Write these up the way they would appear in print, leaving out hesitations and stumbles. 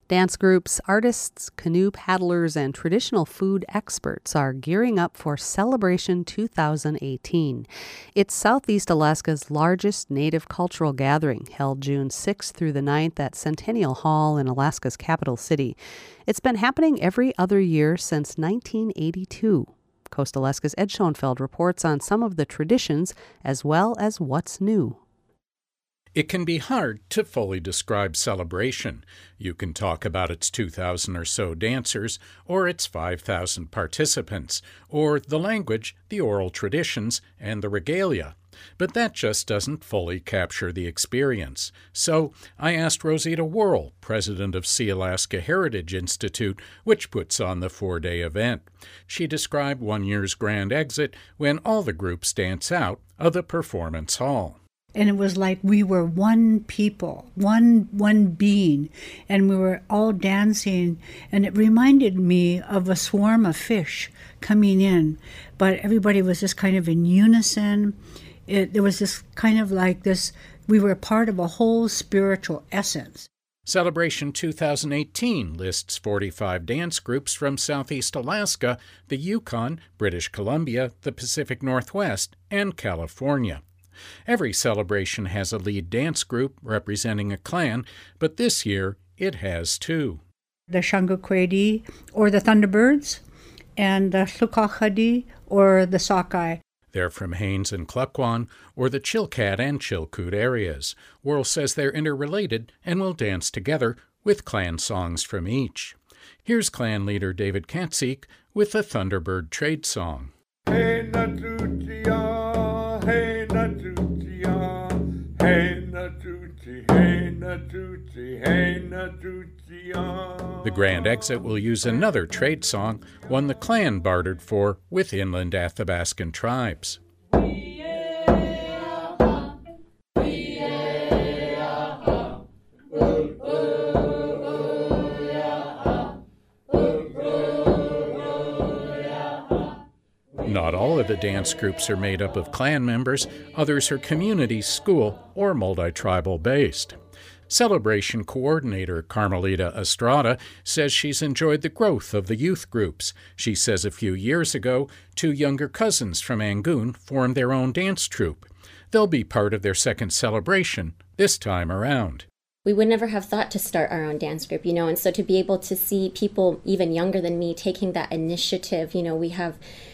Dance groups, artists, canoe paddlers, and traditional food experts are gearing up for Celebration 2018. It's Southeast Alaska's largest Native cultural gathering, held June 6th through the 9th at Centennial Hall in Alaska's capital city. It's been happening every other year since 1982. Coast Alaska's Ed Schoenfeld reports on some of the traditions as well as what's new. It can be hard to fully describe Celebration. You can talk about its 2,000 or so dancers, or its 5,000 participants, or the language, the oral traditions, and the regalia. But that just doesn't fully capture the experience. So I asked Rosita Worrell, president of Sealaska Heritage Institute, which puts on the 4-day event. She described one year's grand exit when all the groups dance out of the performance hall. And it was like we were one people, one being, and we were all dancing. And it reminded me of a swarm of fish coming in, but everybody was just kind of in unison. There was this kind of like this, we were part of a whole spiritual essence. Celebration 2018 lists 45 dance groups from Southeast Alaska, the Yukon, British Columbia, the Pacific Northwest, and California. Every celebration has a lead dance group representing a clan, but this year it has two. The Shanguquedi, or the Thunderbirds, and the Tlukahadi, or the Sockeye. They're from Haines and Klukwan, or the Chilkat and Chilkoot areas. Worrell says they're interrelated and will dance together with clan songs from each. Here's clan leader David Katsik with the Thunderbird trade song. Hey Natutia, hey Natutia, hey Natuti, hey Natuti, hey Natutia. The grand exit will use another trade song, one the clan bartered for with inland Athabascan tribes. Not all of the dance groups are made up of clan members. Others are community, school, or multi-tribal based. Celebration coordinator Carmelita Estrada says she's enjoyed the growth of the youth groups. She says a few years ago, 2 younger cousins from Angoon formed their own dance troupe. They'll be part of their second celebration this time around. We would never have thought to start our own dance group, and so to be able to see people even younger than me taking that initiative, we have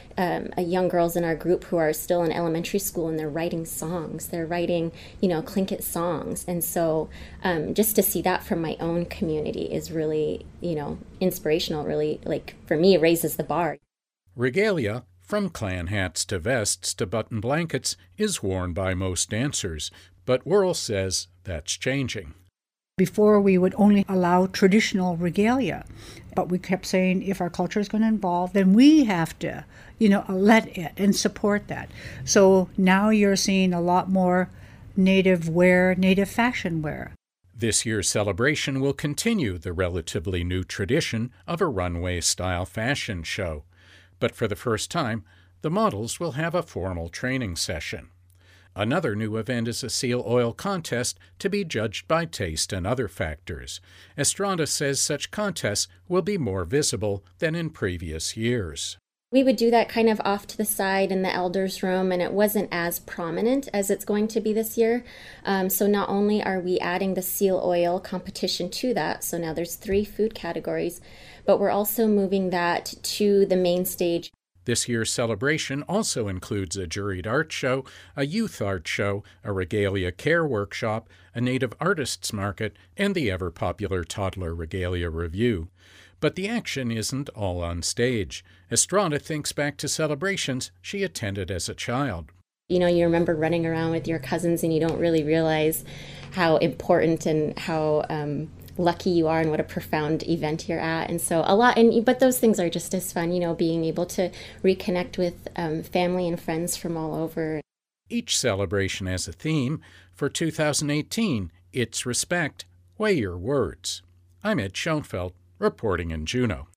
young girls in our group who are still in elementary school, and they're writing songs. They're writing, Tlingit songs. And so just to see that from my own community is really, inspirational, really, for me, it raises the bar. Regalia, from clan hats to vests to button blankets, is worn by most dancers. But Worrell says that's changing. Before, we would only allow traditional regalia, but we kept saying if our culture is going to evolve, then we have to, let it and support that. So now you're seeing a lot more native wear, native fashion wear. This year's celebration will continue the relatively new tradition of a runway-style fashion show. But for the first time, the models will have a formal training session. Another new event is a seal oil contest to be judged by taste and other factors. Estrada says such contests will be more visible than in previous years. We would do that kind of off to the side in the elders' room, and it wasn't as prominent as it's going to be this year. So not only are we adding the seal oil competition to that, so now there's 3 food categories, but we're also moving that to the main stage. This year's celebration also includes a juried art show, a youth art show, a regalia care workshop, a native artists market, and the ever-popular toddler regalia review. But the action isn't all on stage. Estrada thinks back to celebrations she attended as a child. You remember running around with your cousins and you don't really realize how important and how lucky you are and what a profound event you're at. And so but those things are just as fun, being able to reconnect with family and friends from all over. Each celebration has a theme. For 2018, it's Respect, Weigh Your Words. I'm Ed Schoenfeld, reporting in Juneau.